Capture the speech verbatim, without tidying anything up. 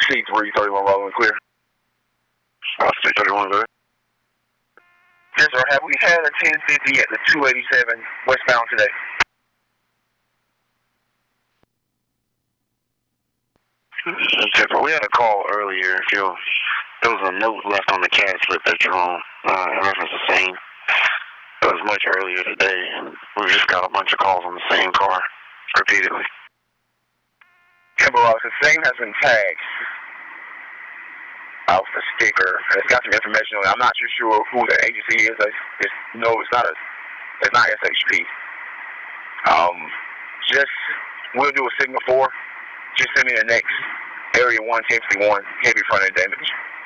C three thirty-one rolling clear. Uh, C thirty-one good. Yes, sir. Have we had a ten fifty at the two eighty-seven westbound today? We had a call earlier. If you, there was a note left on the CAD slip that you're on. Uh, in reference to the same. It was much earlier today, and we just got a bunch of calls on the same car repeatedly. Kimber Ross, the same has been tagged off the sticker, and it's got some information on it. I'm not too sure who the agency is. It's, it's no, it's not a, it's not S H P. Um, just we'll do a signal four. Just send me the next area one ten fifty-one heavy front end damage.